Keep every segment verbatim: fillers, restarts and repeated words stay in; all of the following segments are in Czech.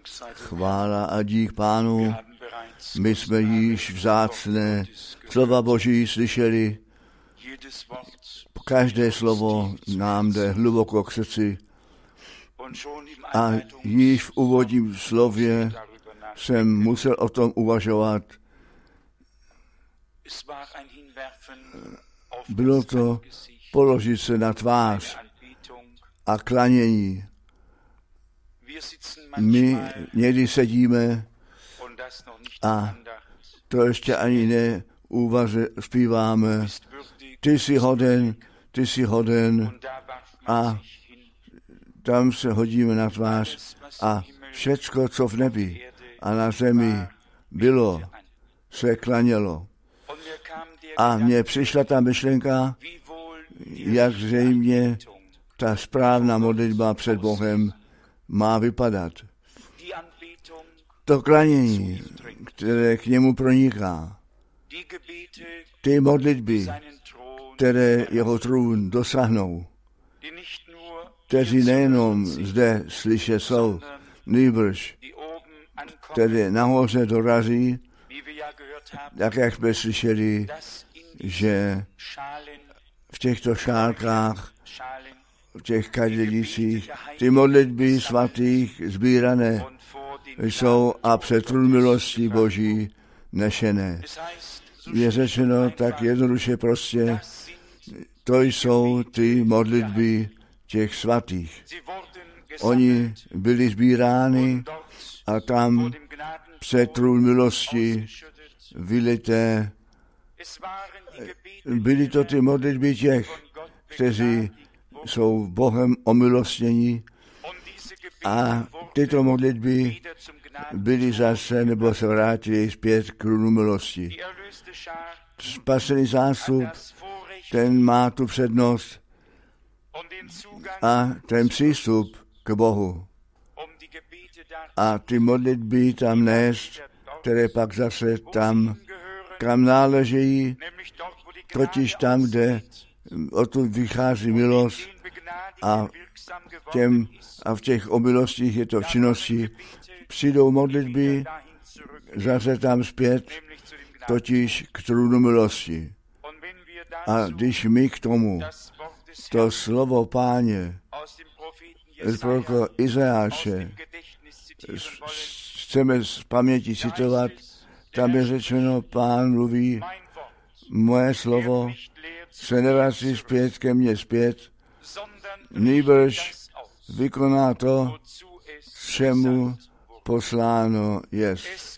Chvála a dík Pánu. My jsme již vzácné slova Boží slyšeli. Každé slovo nám jde hluboko k srdci. A již v úvodním slově jsem musel o tom uvažovat. Bylo to položit se na tvář a klanění. My někdy sedíme a to ještě ani ne úvaze zpíváme. Ty jsi hoden, ty jsi hoden a tam se hodíme na tvář a všecko, co v nebi a na zemi bylo, se klanělo. A mně přišla ta myšlenka, jak zřejmě ta správná modlitba před Bohem má vypadat. To klanění, které k němu proniká, ty modlitby, které jeho trůn dosáhnou, kteří nejenom zde slyšet jsou, nýbrž, které nahoře dorazí, tak jak jsme slyšeli, že v těchto šálkách, v těch kadědicích, ty modlitby svatých sbírané jsou a před trůn milosti Boží nešené. Je řečeno tak jednoduše prostě, to jsou ty modlitby těch svatých. Oni byli sbírány a tam před trůn milosti vylité. Byly to ty modlitby těch, kteří jsou Bohem omilostnění a tyto modlitby byly zase nebo se vrátili zpět k trůnu milosti. Spasený zástup, ten má tu přednost a ten přístup k Bohu. A ty modlitby tam nést, které pak zase tam, kam náležejí, totiž tam, kde odtud vychází milost a, těm, a v těch omilostích je to v činnosti, přijdou modlitby zase tam zpět, totiž k trůnu milosti. A když my k tomu to slovo Páně z proroka Izajáše chceme z paměti citovat, tam je řečeno, Pán mluví, moje slovo se nevrací zpět ke mně zpět, nýbrž vykoná to, čemu posláno jest.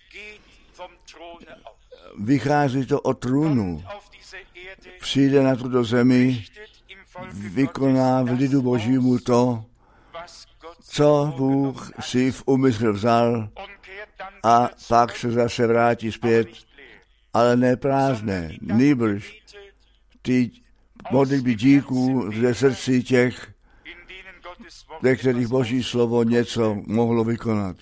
Vychází to od trůnu. Přijde na tuto zemi, vykoná v lidu Božímu to, co Bůh si v úmysl vzal a pak se zase vrátí zpět, ale ne prázdné, nýbrž ty modlitby díků ze srdcí těch, ve kterých Boží slovo něco mohlo vykonat.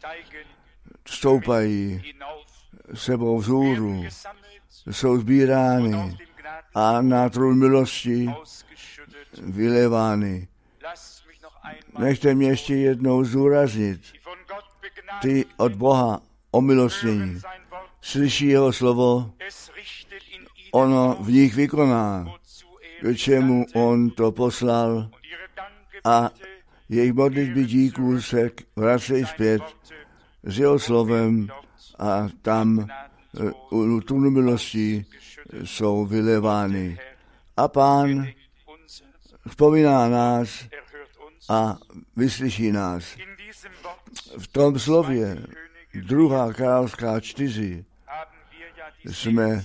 Stoupají sebou vzhůru, jsou sbírány a na trůn milosti vylévány. Nechte mě ještě jednou zdůraznit, ty od Boha omilostnění slyší jeho slovo, ono v nich vykoná, k čemu on to poslal a jejich modlitby díků se vracejí zpět s jeho slovem a tam u trůnu milosti jsou vylévány. A Pán vzpomíná nás a vyslyší nás. V tom slově druhá královská čtyři jsme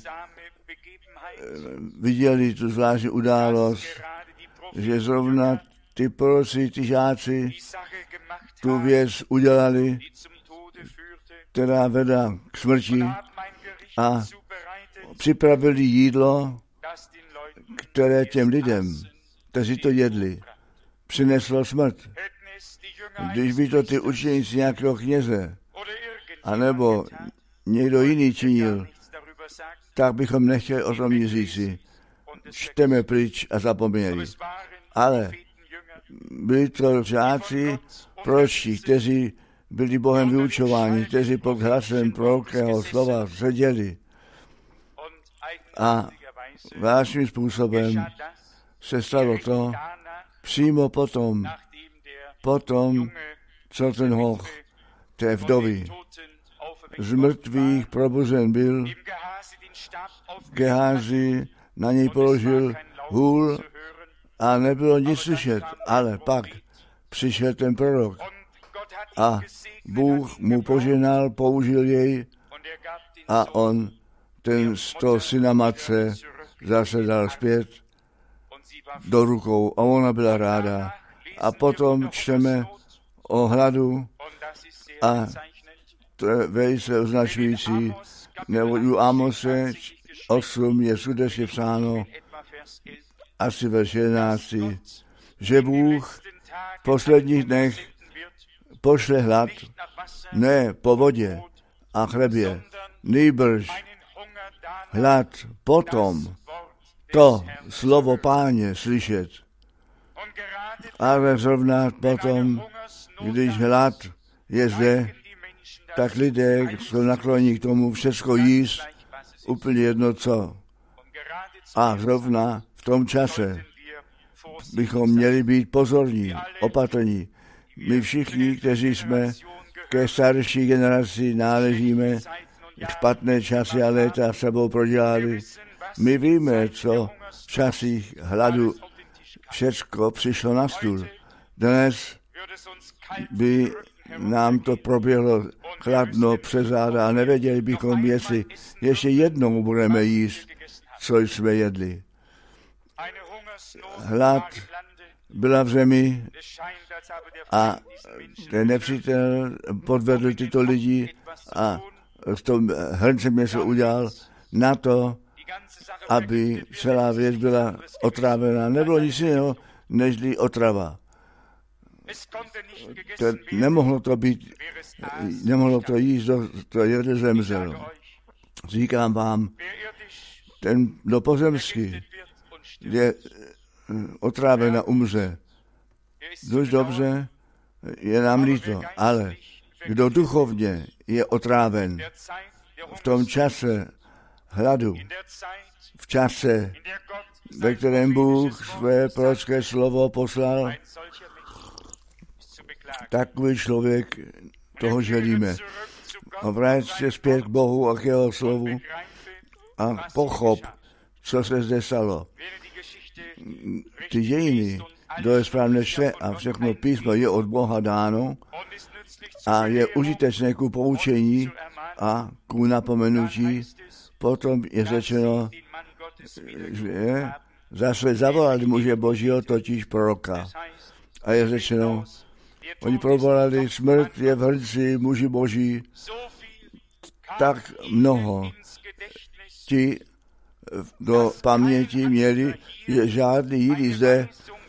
viděli tu zvláštní událost, že zrovna ty proroci, ty žáci tu věc udělali, která vedla k smrti a připravili jídlo, které těm lidem, kteří to jedli, přineslo smrt. Když by to ty učeníci nějakého kněze, anebo někdo jiný činil, tak bychom nechtěli o tom nic říci. Čteme pryč a zapomněli. Ale byli to žáci proročí, kteří byli Bohem vyučováni, kteří pod hlasem prorokého slova seděli. A vážným způsobem se stalo to přímo potom, potom, co ten hoch té vdovy z mrtvých probuzen byl, Gehazi na něj položil hůl a nebylo nic slyšet, ale pak přišel ten prorok a Bůh mu požehnal, použil jej a on ten z toho syna matce zase dal zpět do rukou a ona byla ráda. A potom čteme o hladu a to je velice označující, nebo u Amose osm je skutečně psáno, asi ve jedenácti, že Bůh v posledních dnech pošle hlad, ne po vodě a chlebě, nýbrž hlad potom to slovo Páně slyšet. Ale zrovna potom, když hlad je zde, tak lidé jsou nakloní k tomu všecko jíst, úplně jedno co. A zrovna v tom čase bychom měli být pozorní, opatrní. My všichni, kteří jsme ke starší generaci náležíme, špatné časy a léta sebou prodělali. My víme, co v časích hladu všecko přišlo na stůl. Dnes by nám to proběhlo chladno přes záda a nevěděli bychom, jestli ještě jednou budeme jíst, co jsme jedli. Hlad byla v zemi a ten nepřítel podvedl tyto lidi a v tom hrncem něco udělal na to, aby celá věc byla otrávená. Nebylo nic jiného, nežli otrava. To nemohlo to být, nemohlo to jíst, to jedl zemřel. Říkám vám, ten do pozemsky je otráven a umře. Dost dobře, je nám líto, ale kdo duchovně je otráven v tom čase hladu, v čase, ve kterém Bůh své prorocké slovo poslal, takový člověk, toho želíme. A vrát se zpět k Bohu a k jeho slovu a pochop, co se zde stalo. Ty dějiny, kdo je správně čte a všechno písmo je od Boha dáno a je užitečné ku poučení a ku napomenutí. Potom je řečeno, že zase zavolali muže Božího, totiž proroka. A je řečeno, oni provolali, smrt je v hrnci muži Boží, tak mnoho. Ti do paměti měli, že žádný jiný zde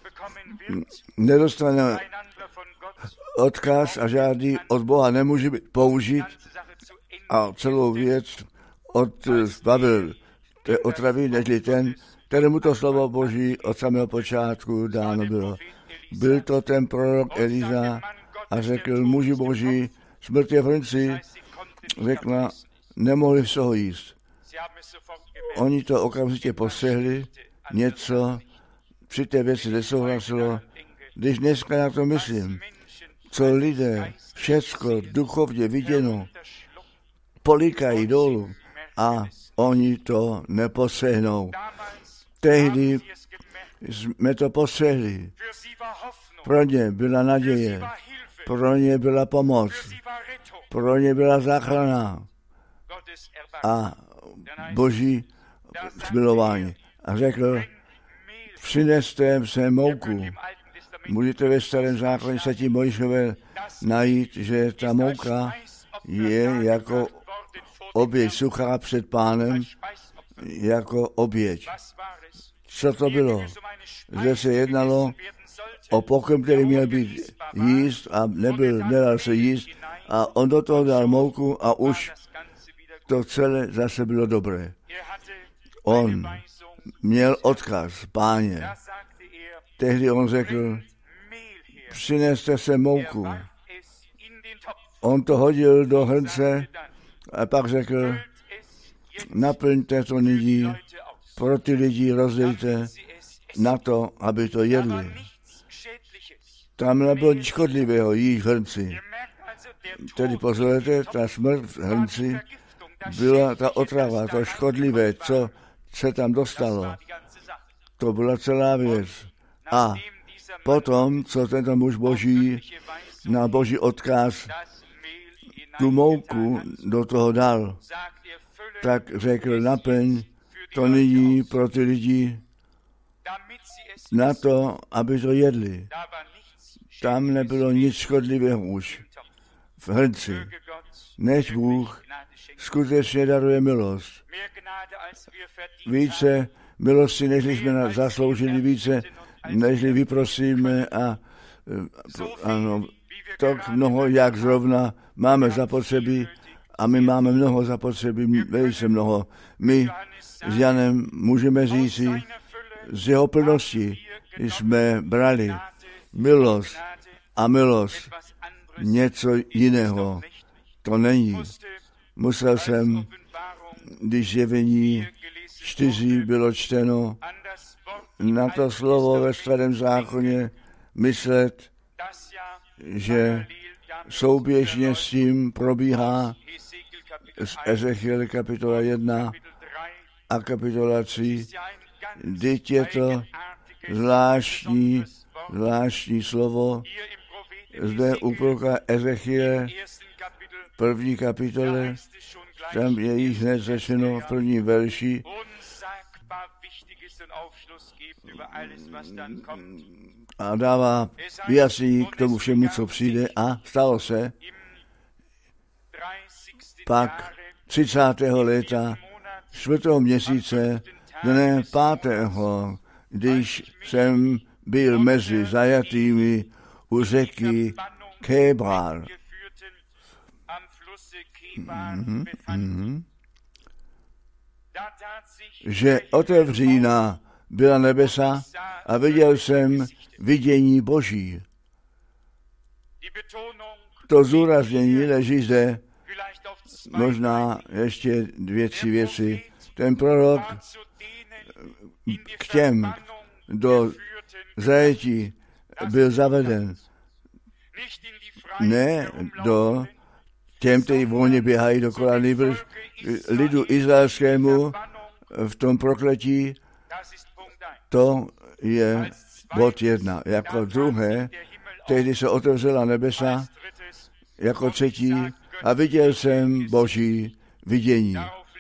nedostane odkaz a žádný od Boha nemůže být použít a celou věc odbavil té otravy, nežli ten, kterému to slovo Boží od samého počátku dáno bylo. Byl to ten prorok Eliza a řekl, muži Boží, smrt je v hrnci, řekla, nemohli z toho jíst. Oni to okamžitě posehli, něco při té věci nesouhlasilo. Když dneska na to myslím, co lidé všecko duchovně viděno polikají dolů a oni to neposehnou. Tehdy jsme to posehli. Pro ně byla naděje, pro ně byla pomoc, pro ně byla záchrana a Boží smilování. A řekl, přineste se mouku. Můžete ve starém zákoně svatí Mojžíšové najít, že ta mouka je jako oběť suchá před Pánem, jako oběť. Co to bylo? Zde se jednalo o pokrm, který měl být jíst a nebyl, nedal se jíst a on do toho dal mouku a už to celé zase bylo dobré. On měl odkaz, Páně. Tehdy on řekl, přineste se mouku. On to hodil do hrnce a pak řekl, naplňte to nyní, pro ty lidi rozdejte na to, aby to jedli. Tam nebylo nic škodlivého jíst v hrnci. Tedy pozorujete, ta smrt v hrnci byla ta otrava, to škodlivé, co se tam dostalo. To byla celá věc. A potom, co tento muž boží na boží odkaz tu mouku do toho dal, tak řekl, naplň to nyní pro ty lidi na to, aby to jedli. Tam nebylo nic škodlivého už v hrnci. Než Bůh skutečně daruje milost. Více milosti, než jsme zasloužili, více, než vyprosíme a ano, tak mnoho, jak zrovna máme zapotřebí a my máme mnoho zapotřebí, velice mnoho. My s Janem můžeme říci, z jeho plnosti jsme brali milost a milost, něco jiného. To není. Musel jsem, když Zjevení čtyři bylo čteno, na to slovo ve Starém zákoně myslet, že souběžně s tím probíhá z Ezechiel kapitola jedna a kapitola tři. Vždyť je to zvláštní, zvláštní slovo. Zde u proroka Ezechiele první kapitole, tam je již hned řečeno v první verši, a dává vyjasnění k tomu všemu, co přijde, a stalo se pak třicátého léta čtvrtého měsíce dne pátého, když jsem byl mezi zajatými u řeky Kébár. Mm-hmm, mm-hmm. Že otevřína byla nebesa a viděl jsem vidění Boží. To zúraznění leží zde, možná ještě dvě, tři věci. Ten prorok k těm do zajetí byl zaveden. Ne do těm, kteří volně běhají dokola, nýbrž lidu izraelskému v tom prokletí. To je bod jedna. Jako druhé, tehdy se otevřela nebesa, jako třetí, a viděl jsem Boží vidění.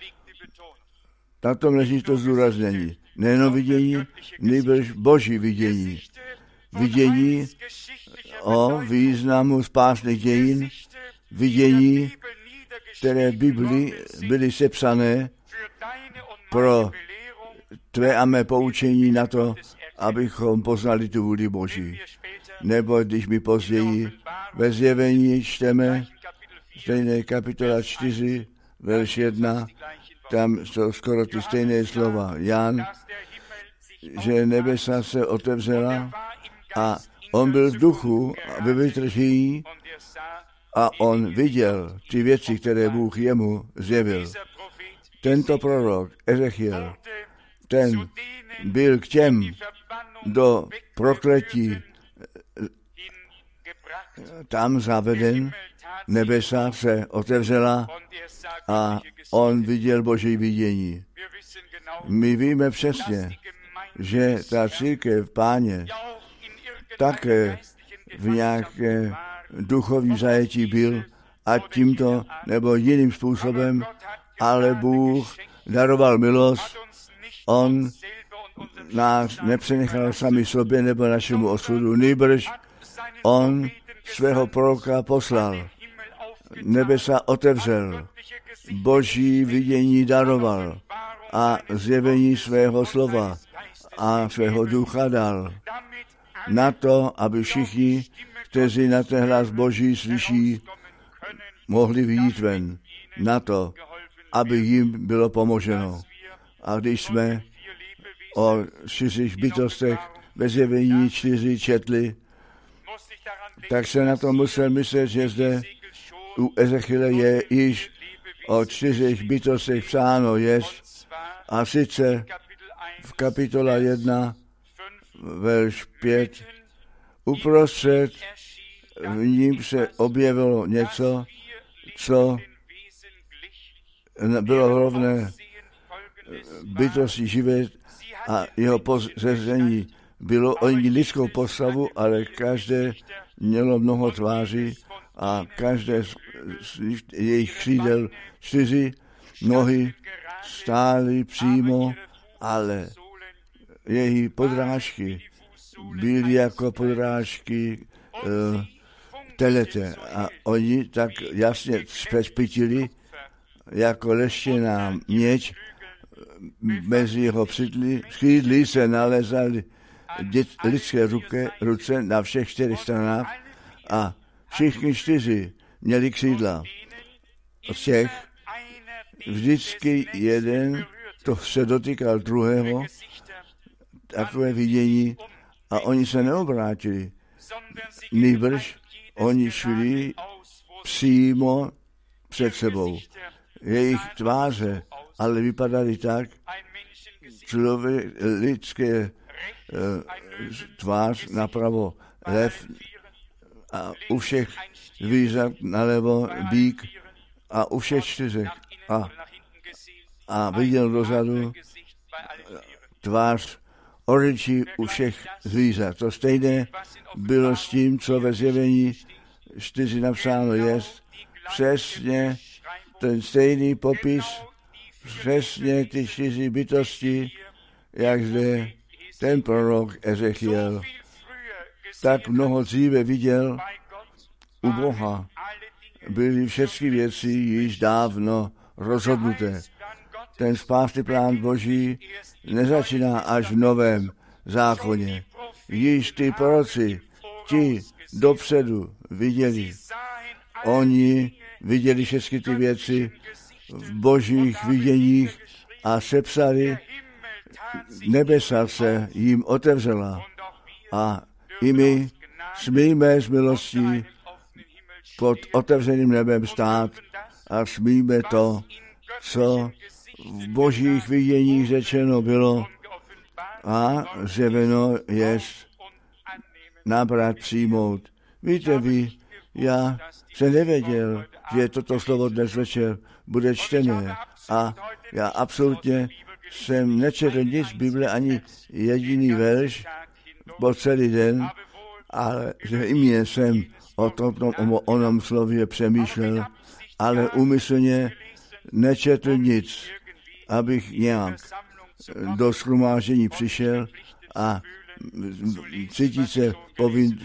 Na tom leží to zdůraznění. Nejenom vidění, nýbrž Boží vidění. Vidění o významu spásných dějin, vidění, které v Biblii byly sepsané pro tvé a mé poučení na to, abychom poznali tu vůli Boží. Nebo když my později ve Zjevení čteme stejné kapitola čtyři, verš jedna, tam jsou skoro ty stejné slova. Jan, že nebesa se otevřela a on byl v duchu ve vytržení a on viděl ty věci, které Bůh jemu zjevil. Tento prorok Ezechiel, ten byl k těm do prokletí tam zaveden, nebesa se otevřela a on viděl Boží vidění. My víme přesně, že ta církev Páně také v nějaké duchovní zajetí byl, a tímto nebo jiným způsobem, ale Bůh daroval milost. On nás nepřenechal sami sobě nebo našemu osudu, nýbrž on svého proroka poslal. Nebesa otevřel, Boží vidění daroval a zjevení svého slova a svého ducha dal. Na to, aby všichni, kteří na ten hlas Boží slyší, mohli vyjít ven. Na to, aby jim bylo pomoženo. A když jsme o čtyřích bytostech ve Zjevení čtyři četli, tak se na to musel myslet, že zde u Ezechiele je již o čtyřech bytostech psáno jest, a sice v kapitola jedna, verš pět, uprostřed v ním se objevilo něco, co bylo rovné bytosti živé a jeho pozření bylo oni lidskou postavu, ale každé mělo mnoho tváří a každé z jejich křídel čtyři nohy stály přímo, ale její podrážky byly jako podrážky uh, telete a oni tak jasně přespytili, jako leštěná měď, mezi jeho křídly se nalezaly lidské ruke, ruce na všech čtyřech stranách a všichni čtyři měli křídla. Z těch vždycky jeden to se dotýkal druhého, takové vidění, a oni se neobrátili. Nýbrž oni šli přímo před sebou. Jejich tváře ale vypadaly tak, člověk, lidské uh, tvář napravo lev a u všech zvířat nalevo bík a u všech čtyřech. A, a viděl dozadu tvář oryčí u všech zvířat. To stejné bylo s tím, co ve Zjevení čtyři napsáno jest. Přesně ten stejný popis, přesně ty čtyři bytosti, jak zde ten prorok Ezechiel tak mnoho dříve viděl u Boha. Byly všechny věci již dávno rozhodnuté. Ten spásný plán Boží nezačíná až v Novém zákoně. Již ty proroci, ti dopředu viděli. Oni viděli všechny ty věci v božích viděních a sepsali, nebesa se jim otevřela a i my smíme z milostí pod otevřeným nebem stát a smíme to, co v božích viděních řečeno bylo a zjeveno jest nabrat přijmout. Víte vy, já jsem nevěděl, že toto slovo dnes večer bude čtené a já absolutně jsem nečetl nic z Bible, ani jediný verš po celý den, ale že i mě jsem o tom o onom slově přemýšlel, ale úmyslně nečetl nic, abych nějak do shromáždění přišel a cítit se povin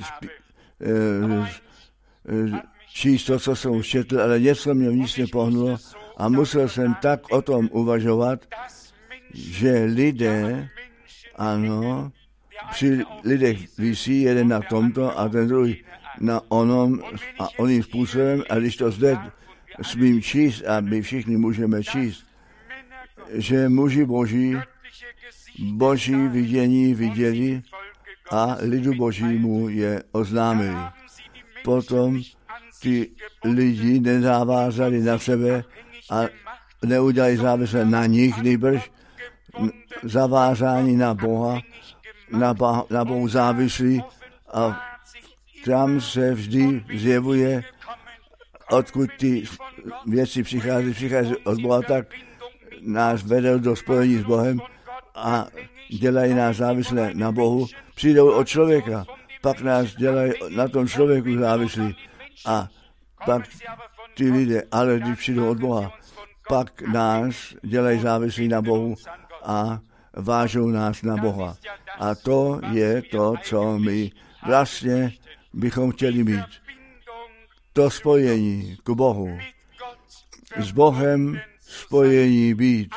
číst to, co jsem už četl, ale něco mě vnitř nepohnulo a musel jsem tak o tom uvažovat, že lidé, ano, při lidech visí jeden na tomto a ten druhý na onom a oným způsobem, a když to zde smím číst a my všichni můžeme číst, že muži boží boží vidění viděli a lidu božímu je oznámili. Potom ty lidi nezavázali na sebe a neudělali závisle na nich, nýbrž zavázání na Boha, na, ba, na Bohu závislí a tam se vždy zjevuje, odkud ty věci přichází, přichází od Boha, tak nás vedou do spojení s Bohem a dělají nás závislé na Bohu. Přijdou od člověka, pak nás dělají na tom člověku závislí a pak ty lidé, ale když přijdou od Boha, pak nás dělají závislí na Bohu a vážou nás na Boha. A to je to, co my vlastně bychom chtěli mít. To spojení k Bohu. S Bohem spojení být.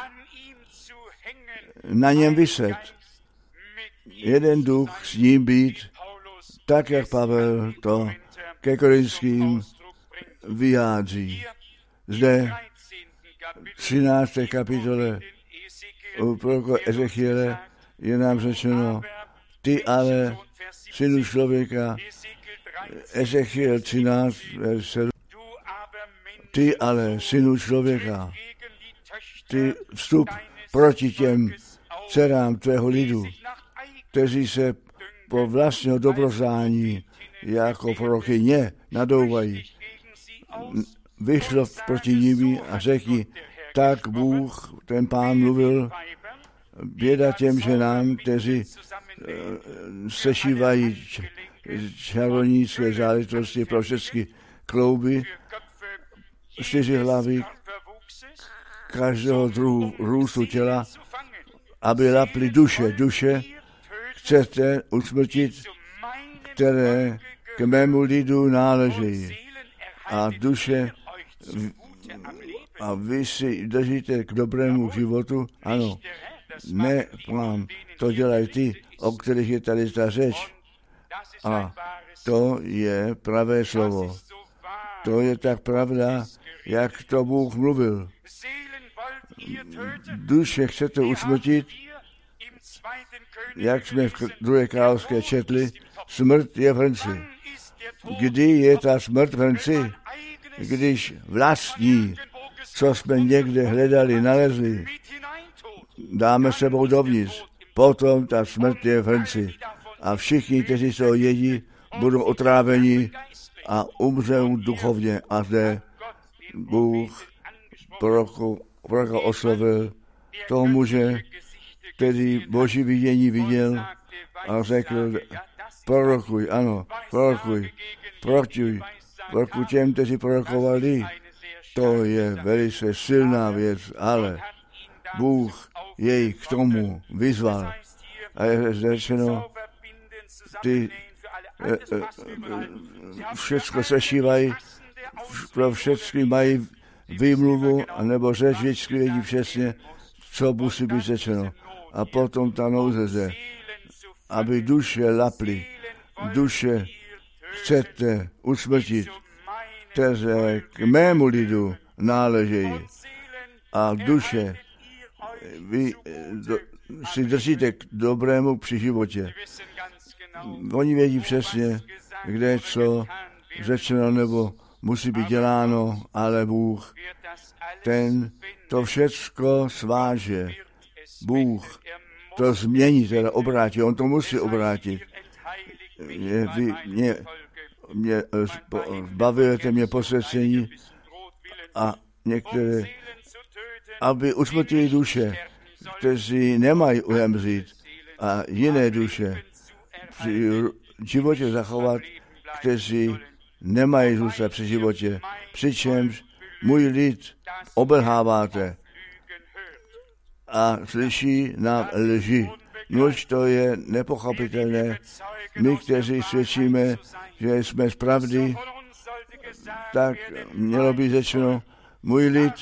Na něm vyset. Jeden duch s ním být, tak jak Pavel to ke Korinským vyjádří. Zde třinácté kapitole u proroka Ezechiele je nám řečeno, ty ale, synu člověka, Ezechiel třináct, verš sedm, ty ale, synu člověka, ty vstup proti těm dcerám tvého lidu, kteří se po vlastního dobrozání jako prorokyně nadouvají. Vyšlo proti nimi a řekni, tak Bůh, ten Pán mluvil, běda těm ženám, kteří sešívají čarodějnické záležitosti pro všechny klouby, čtyři hlavy každého druhu růstu těla, aby laply duše. Duše chcete usmrtit, které k mému lidu náležejí. A duše, a vy si držíte k dobrému životu, ano, ne plán, to dělají ty, o kterých je tady ta řeč. A to je pravé slovo. To je tak pravda, jak to Bůh mluvil. Duše chcete usmrtit, jak jsme v druhé královské četli, smrt je v hrnci. Kdy je ta smrt v hrnci? Když vlastní, co jsme někde hledali, nalezli, dáme sebou dovnitř. Potom ta smrt je v hrnci. A všichni, kteří se ho jedí, budou otráveni a umřou duchovně. A zde Bůh proroka oslovil toho muže, který Boží vidění viděl a řekl, prorokuj, ano, prorokuj, proti, proti těm, kteří prorokovali. To je velice silná věc, ale Bůh jej k tomu vyzval. A je řečeno, ty e, e, všecko sešívají, pro všechny mají výmluvu, anebo řeč vždycky vědí přesně, co musí být řečeno. A potom ta nouze zde, aby duše laply, duše chcete usmrtit, které k mému lidu náležejí. A duše vy do, si držíte k dobrému při životě. Oni vědí přesně, kde je co řečeno nebo musí být děláno, ale Bůh, ten to všecko sváže. Bůh to změní, teda obrátí, on to musí obrátit. Je, vy mě, mě bavujete mě posvěcení a některé, aby usmrtili duše, kteří nemají uhemřít, a jiné duše při životě zachovat, kteří nemají zůstat při životě, přičemž můj lid obelháváte a slyší na lži. Nož to je nepochopitelné. My, kteří svědčíme, že jsme z pravdy, tak mělo být řečeno, můj lid,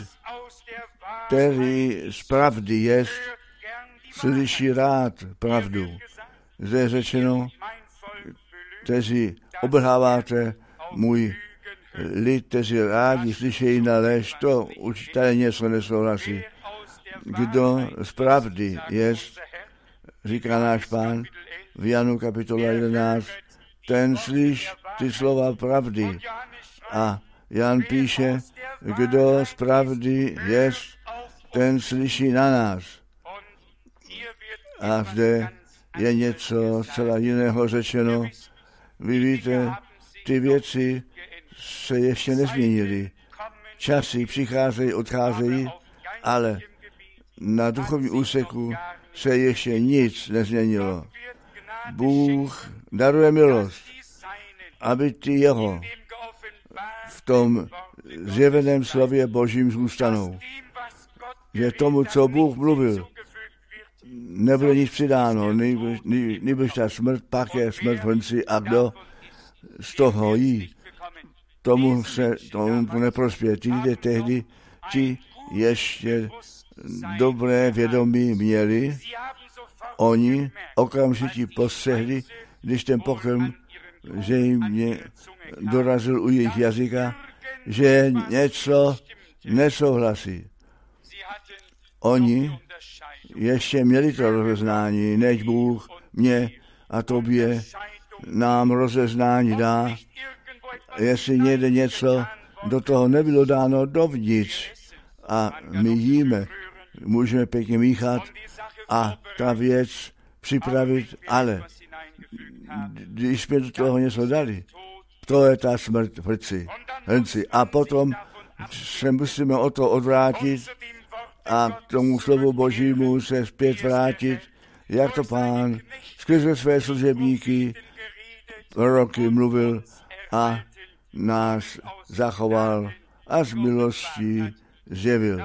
který z pravdy jest, slyší rád pravdu. Zde je řečeno, kteří obelháváte můj lid, kteří rádi slyšejí na lež, to už tady něco nesouhlasí. Kdo z pravdy jest, říká náš Pán v Janu kapitola jedenáct, ten slyš ty slova pravdy. A Jan píše, kdo z pravdy jest, ten slyší na nás. A zde je něco zcela jiného řečeno. Vy víte, ty věci se ještě nezměnily. Časy přicházejí, odcházejí, ale na duchovní úseku se ještě nic nezměnilo. Bůh daruje milost, aby ty jeho v tom zjeveném slově Božím zůstanou. Že tomu, co Bůh mluvil, nebude nic přidáno, nebož ta smrt, pak je smrt v hrnci a kdo z toho jí, tomu se tomu neprospěje. Ty lidé tehdy, ti ještě dobré vědomí měli, oni okamžitě postřehli, když ten pokrm, že jim dorazil u jejich jazyka, že něco nesouhlasí. Oni ještě měli to rozeznání, než Bůh mě a tobě nám rozeznání dá. Jestli někde něco do toho nebylo dáno dovnitř a my jíme, můžeme pěkně míchat a ta věc připravit, ale když jsme do toho něco dali, to je ta smrt v hrci, hrci. A potom se musíme o to odvrátit a k tomu slovu Božímu se zpět vrátit, jak to Pán skrze své služebníky roky mluvil a nás zachoval a z milostí zjevil.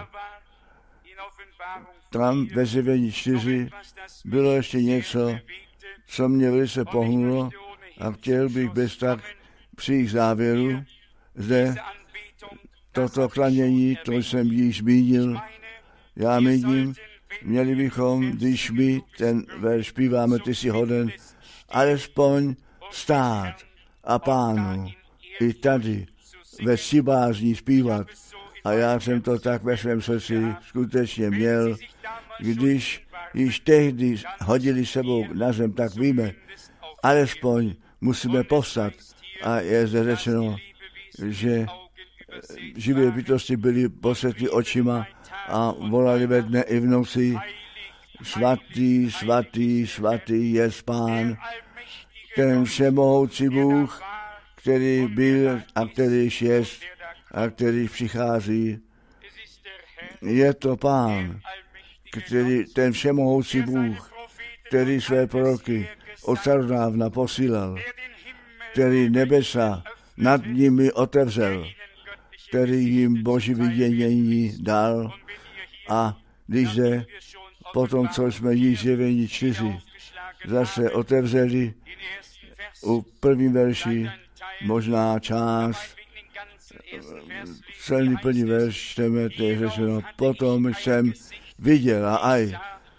Tam ve Zjevení čtyři bylo ještě něco, co mě velice pohnulo a chtěl bych bez tak přijít k závěru. Zde toto klanění, to jsem již zmínil, já míním, měli bychom, když my ten verš zpíváme, ty jsi hoden, alespoň stát a Pánu i tady ve cibázní zpívat. A já jsem to tak ve svém srdci skutečně měl, když již tehdy hodili sebou na zem, tak víme, alespoň musíme povstat. A je zde řečeno, že živé bytosti byly posvětly očima a volali ve dne i v noci, svatý, svatý, svatý je Pán, ten všemohoucí Bůh, který byl a který je a který přichází. Je to Pán, který, ten všemohoucí Bůh, který své proroky od starodávna posílal, který nebesa nad nimi otevřel, který jim Boží vidění dal a když se potom, co jsme již Zjevení čtyři zase otevřeli u první verši, možná část, celý plný verš čteme, to je řečeno, potom jsem viděl a aj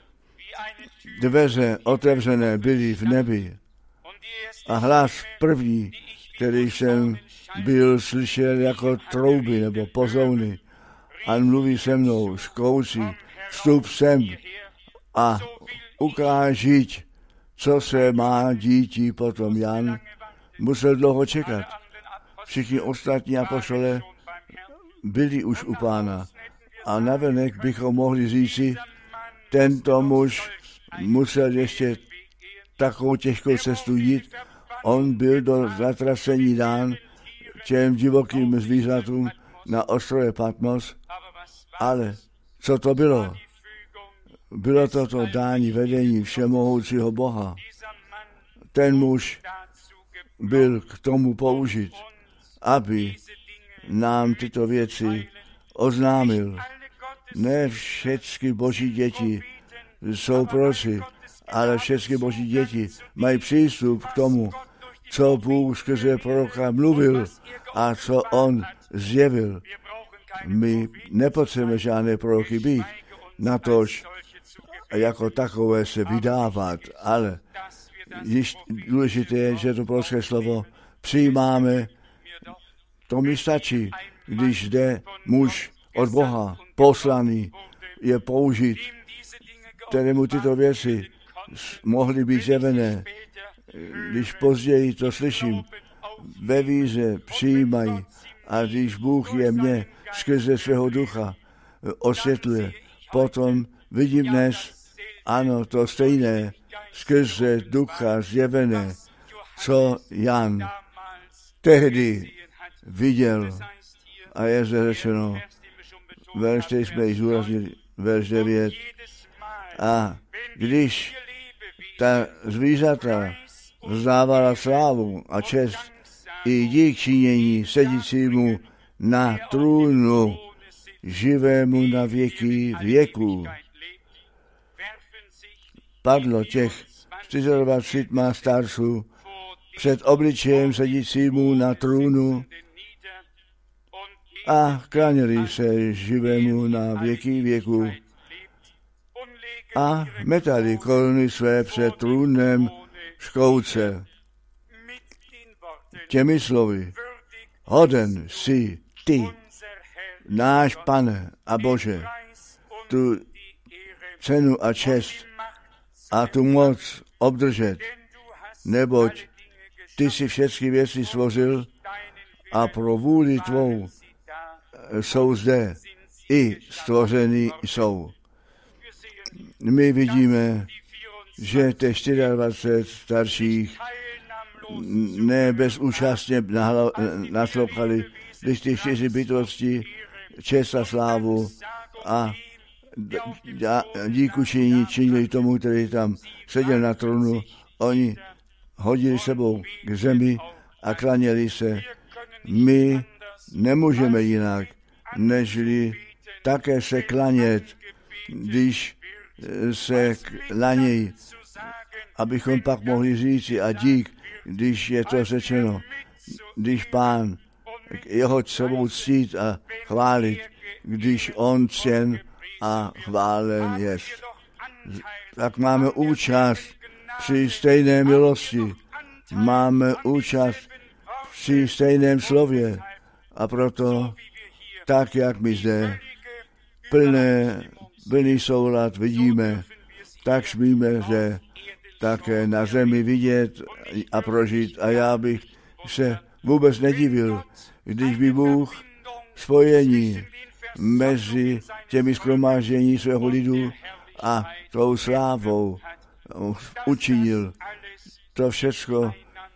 dveře otevřené byly v nebi a hlas první, který jsem byl slyšel jako trouby nebo pozouny a mluví se mnou, zkouší, vstup sem a ukážiť, co se má dítí. Potom Jan musel dlouho čekat. Všichni ostatní apoštolé byli už u Pána a navenek bychom mohli říci, tento muž musel ještě takovou těžkou cestu jít. On byl do zatracení dán těm divokým zvířatům na ostrově Patmos, ale co to bylo? Bylo to to dání vedení všemohoucího Boha. Ten muž byl k tomu použit, aby nám tyto věci oznámil. Ne všechny boží děti jsou proroci, ale všechny boží děti mají přístup k tomu, co Bůh skrze proroka mluvil a co on zjevil. My nepotřebujeme žádné proroky být, natož jako takové se vydávat, ale již důležité je, že to prorocké slovo přijímáme, to mi stačí, když jde muž od Boha, poslaný, je použit, kterému tyto věci mohly být zjevené. Když později to slyším, ve víře přijímají a když Bůh je mě skrze svého ducha osvětluje, potom vidím dnes, ano, to stejné, skrze ducha zjevené, co Jan tehdy viděl. A je zde řečeno, verš, který jsme již zúraznili, verš devět. A když ta zvířata vzdávala slávu a čest i dík činění sedícímu na trůnu, živému na věky věků. Padlo těch dvacet čtyři starců před obličejem sedícímu na trůnu a klaněli se živému na věky věků a metali koruny své před trůnem škouce. Těmi slovy, hoden jsi ty, náš Pane a Bože, tu cenu a čest a tu moc obdržet, neboť ty si všechny věci stvořil a pro vůli tvou jsou zde, i stvoření jsou. My vidíme, že těch dvacet čtyři starších ne bezúčastně naslouchali, když ty čtyři bytosti čest a slávu a díku činí činili tomu, který tam seděl na trůnu. Oni hodili sebou k zemi a klaněli se. My nemůžeme jinak, nežli také se klanět, když se klanějí, abychom pak mohli říci a dík, když je to řečeno, když Pán jeho sebou ctít a chválit, když on ctěn a chválen je. Tak máme účast při stejné milosti, máme účast při stejném slově a proto tak, jak my zde plné, plný soulad vidíme, tak smíme zde také na zemi vidět a prožít. A já bych se vůbec nedivil, když by Bůh spojení mezi těmi shromáždění svého lidu a tou slávou učinil. To všecko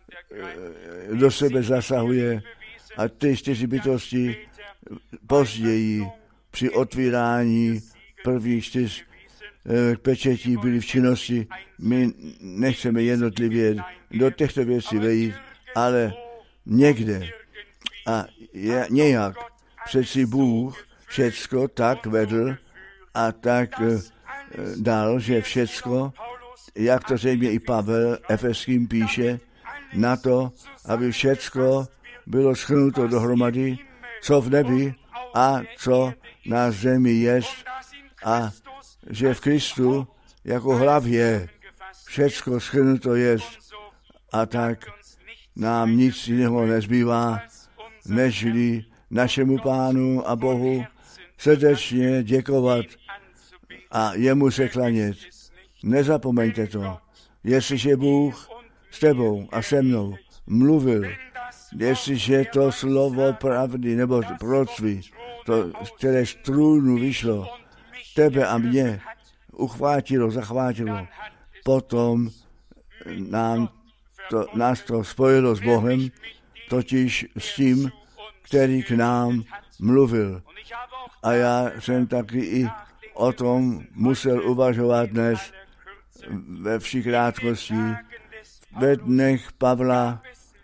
do sebe zasahuje a ty čtyři bytosti později při otvírání prvních čtyř pečetí byly v činnosti. My nechceme jednotlivě do těchto věcí vejít, ale někde a je, nějak přeci Bůh všecko tak vedl a tak e, dal, že všecko, jak to zřejmě i Pavel Efeským píše, na to, aby všecko bylo shrnuto dohromady, co v nebi a co na zemi jest, a že v Kristu jako hlavě všecko shrnuto jest, a tak nám nic jiného nezbývá, nežli našemu Pánu a Bohu srdečně děkovat a jemu se klanět. Nezapomeňte to. Jestliže Bůh s tebou a se mnou mluvil, jestliže to slovo pravdy nebo proroctví, to, které z trůnu vyšlo, tebe a mě uchvátilo, zachvátilo, potom nám to, nás to spojilo s Bohem, totiž s tím, který k nám mluvil. A já jsem taky i o tom musel uvažovat dnes ve vší krátkosti. Ve dnech Pavla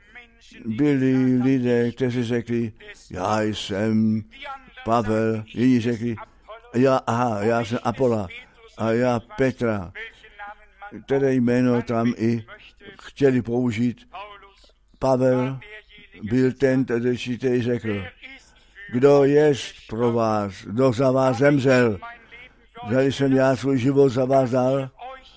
byli lidé, kteří řekli, já jsem Pavel, jiní řekli, já, aha, já jsem Apola a já Petra, které jméno tam i chtěli použít. Pavel byl ten, který řekl, kdo jest pro vás, kdo za vás zemřel, zali jsem já svůj život za vás dal,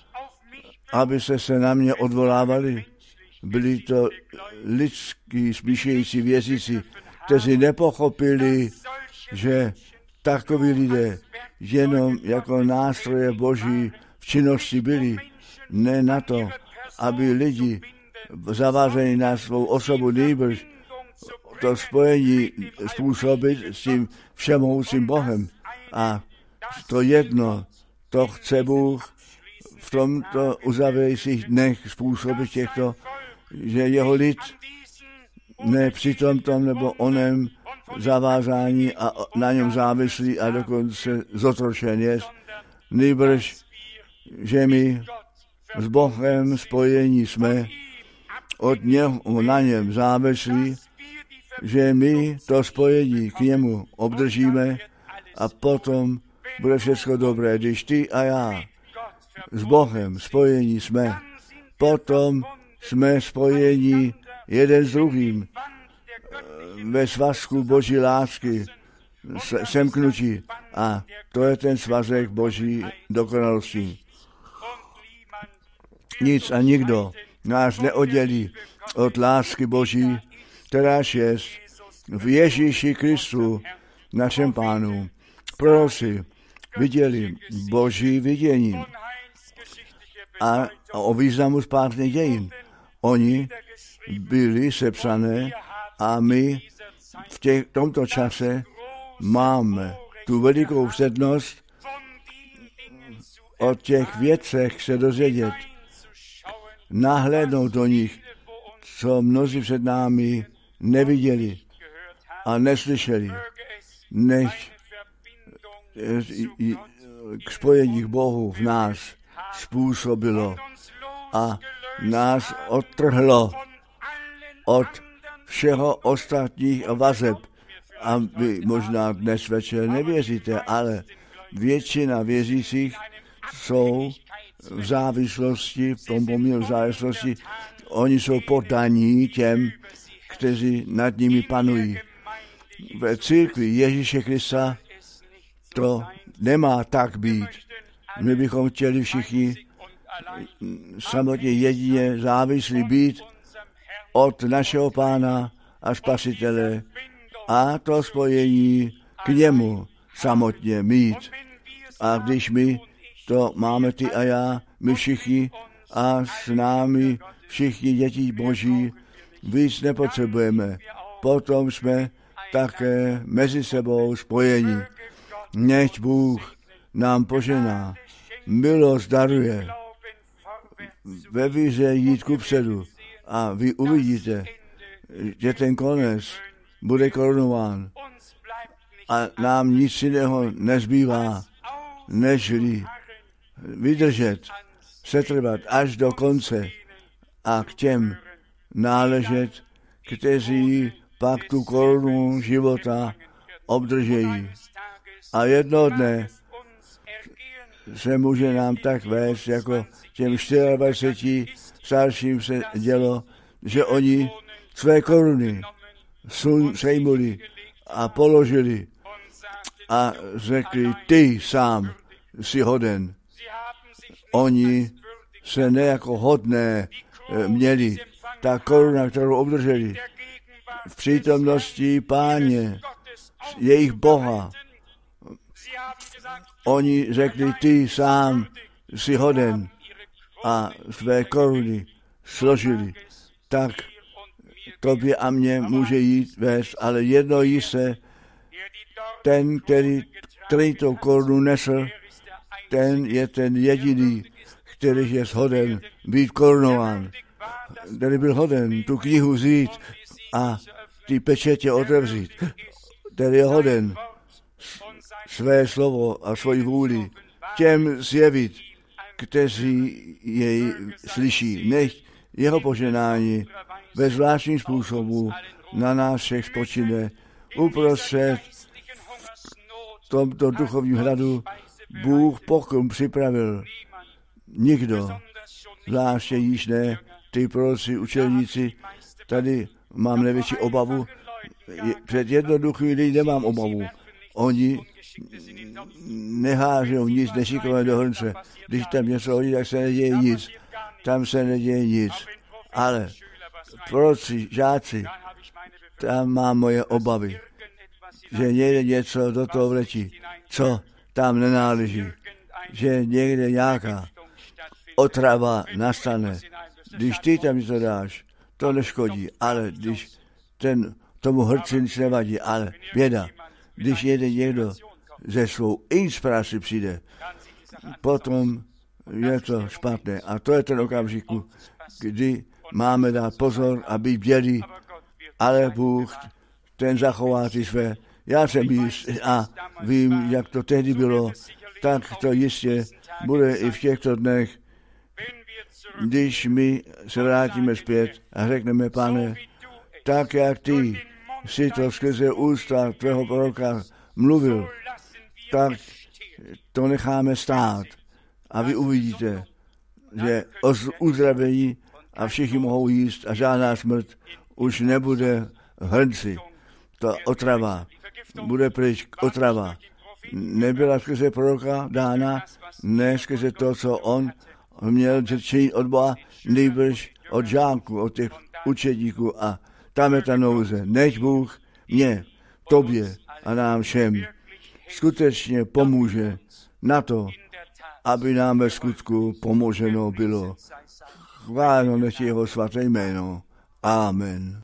aby se se na mě odvolávali. Byli to lidský smýšlející věřící, kteří nepochopili, že takoví lidé jenom jako nástroje Boží v činnosti byli, ne na to, aby lidi zavázali na svou osobu nejbrž to spojení způsobit s tím všemohoucím Bohem. A to jedno, to chce Bůh v tomto uzavějících dnech způsobit těchto, že jeho lid ne při tomto nebo onem zavázání a na něm závislí a dokonce zotročen je, nejbrž, že my s Bohem spojení jsme, od něho na něm závislí, že my to spojení k němu obdržíme a potom bude všechno dobré. Když ty a já s Bohem spojení jsme, potom jsme spojení jeden s druhým ve svazku Boží lásky, semknutí, a to je ten svazek Boží dokonalosti. Nic a nikdo nás neoddělí od lásky Boží, kteráž je v Ježíši Kristu, našem Pánu. Proroci viděli Boží vidění a o významu spásných dějin. Oni byli sepsané a my v těch, tomto čase máme tu velikou přednost o těch věcech se dozvědět, nahlédnout do nich, co mnozí před námi neviděli a neslyšeli, než k spojení k Bohu v nás způsobilo a nás odtrhlo od všeho ostatních vazeb. A vy možná dnes večer nevěříte, ale většina věřících jsou v závislosti, v tom poměru závislosti, oni jsou poddaní těm, kteří nad nimi panují. Ve církvi Ježíše Krista to nemá tak být. My bychom chtěli všichni samotně jedině závislí být od našeho Pána a Spasitele a to spojení k němu samotně mít. A když my to máme ty a já, my všichni a s námi všichni děti Boží, víc nepotřebujeme. Potom jsme také mezi sebou spojení. Nechť Bůh nám požená, milost daruje, ve víře jít kupředu a vy uvidíte, že ten konec bude korunován a nám nic jiného nezbývá, nežli vydržet, setrvat až do konce a k těm náležet, kteří pak tu korunu života obdržejí. A jednoho dne se může nám tak vést, jako těm dvaceti čtyřem starším se dělo, že oni své koruny sejmuli a položili a řekli, ty sám si hoden. Oni se ne jako hodné měli. Ta koruna, kterou obdrželi v přítomnosti Páně, jejich Boha, oni řekli, ty sám si hoden a své koruny složili. Tak tobě a mně může jít vést, ale jedno jisté, ten, který, který tu korunu nesl, ten je ten jediný, který je hoden být korunován. Který byl hoden tu knihu vzít a ty pečetě otevřít. Který je hoden své slovo a svoji vůli těm zjevit, kteří jej slyší. Nech jeho poženání ve zvláštním způsobu na nás všech spočine uprostřed tomto duchovním hladu. Bůh pokrm připravil. Nikdo, zvláště již ne, ty proroci, učelníci, tady mám největší obavu. Před jednoduchými lidí nemám obavu. Oni nehážou nic nešikovné do hrnce. Když tam něco hodí, tak se neděje nic. Tam se neděje nic. Ale proroci, žáci, tam mám moje obavy, že někde něco do toho vletí, co tam nenáleží. Že někde nějaká otrava nastane. Když ty tam něco dáš, to neškodí, ale když ten, tomu hrci nic nevadí, ale běda, když jede někdo ze svou inspirací přijde, potom je to špatné. A to je ten okamžik, kdy máme dát pozor a být bdělí, ale Bůh ten zachová ty své. Já jsem jist a vím, jak to tehdy bylo, tak to jistě bude i v těchto dnech, když my se vrátíme zpět a řekneme, Pane, tak jak ty si to skrze ústa tvého proroka mluvil, tak to necháme stát. A vy uvidíte, že uzdravení a všichni mohou jíst a žádná smrt už nebude v hrnci. To otrava bude pryč, otrava. Nebyla skrze proroka dána, ne skrze to, co on měl činit od Boha, nejbrž od žáků, od těch učedníků a tam je ta nouze. Nech Bůh mě, tobě a nám všem skutečně pomůže na to, aby nám ve skutku pomoženo bylo. Chváleno nech jeho svaté jméno. Amen.